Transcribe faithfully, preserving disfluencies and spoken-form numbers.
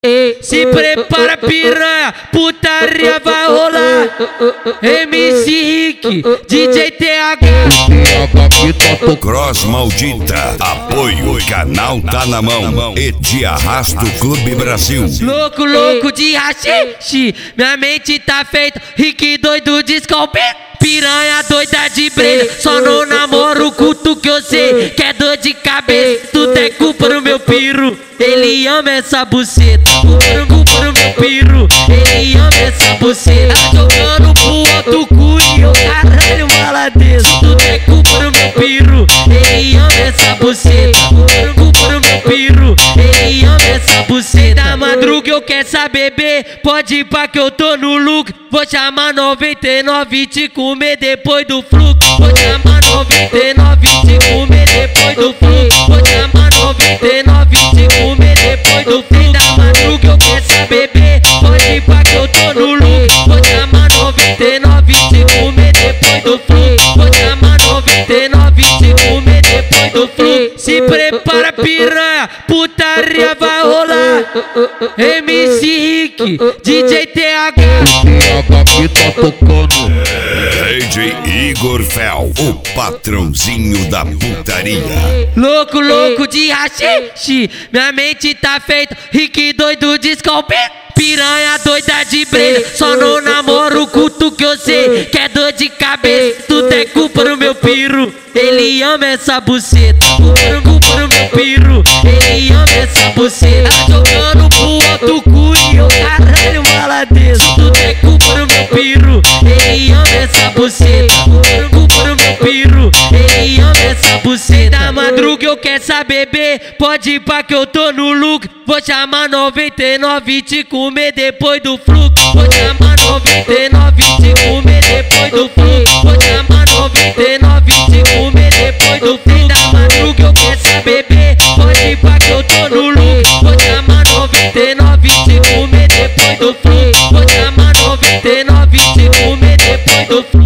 Se prepara, piranha, putaria vai rolar. M C Rick, D J T H. Cross Maldita, apoio, o canal tá na mão. E te arrasta o Clube Brasil. Louco, louco de rachixe, minha mente tá feita. Rick doido de scalper, piranha doida de breja. Só não namoro o culto que eu sei que é dor de cabeça. Tudo é culpa do meu piru, ele ama essa buceta. Culpa do meu piru, ele ama essa buceta. Tá jogando pro outro cu e eu caralho maladeiro. Tudo é culpa do meu piru, ele ama essa buceta. Culpa do meu piru, ele ama essa buceta. Da madruga eu quero saber, bebê, pode ir pra que eu tô no look. Vou chamar noventa e nove e te comer depois do fluxo. Vou chamar noventa e nove e te comer depois do fluxo. Vou chamar noventa e nove e te comer depois do fluxo. Da madruga eu quero saber, bebê, pode ir pra que eu tô no look. Vou chamar noventa e nove e te comer depois do fluxo. Vou chamar noventa e nove e te comer depois do fluxo. Se prepara, piranha, putaria vai rolar. M C Rick, D J T H. Aqui tá tocando D J Igor Fel, o patrãozinho da putaria. Louco, louco de rachixe, minha mente tá feita. Rick doido de scalper, piranha doida de breja. Só não namoro o culto que eu sei que é dor de cabeça. Tudo é culpa do meu piru, ele ama essa buceta. Culpa do meu piru, ele ama essa buceta. Tá jogando pro outro cu e eu caralho maladeiro. Tudo é culpa do meu piru, ele ama essa buceta. Culpa do meu piru, ele ama essa buceta. Da madruga eu quero saber, bebê, pode ir pra que eu tô no look. Vou chamar noventa e nove e te comer depois do fluxo. Vou chamar noventa e nove e te comer depois do fluxo. Vou chamar noventa e nove e te comer depois do fluxo. Da madruga eu quero saber, bebê, pode ir pra que eu tô no look. Vou chamar noventa e nove e te comer depois do fluxo. Vou chamar noventa e nove e te comer depois do fluxo.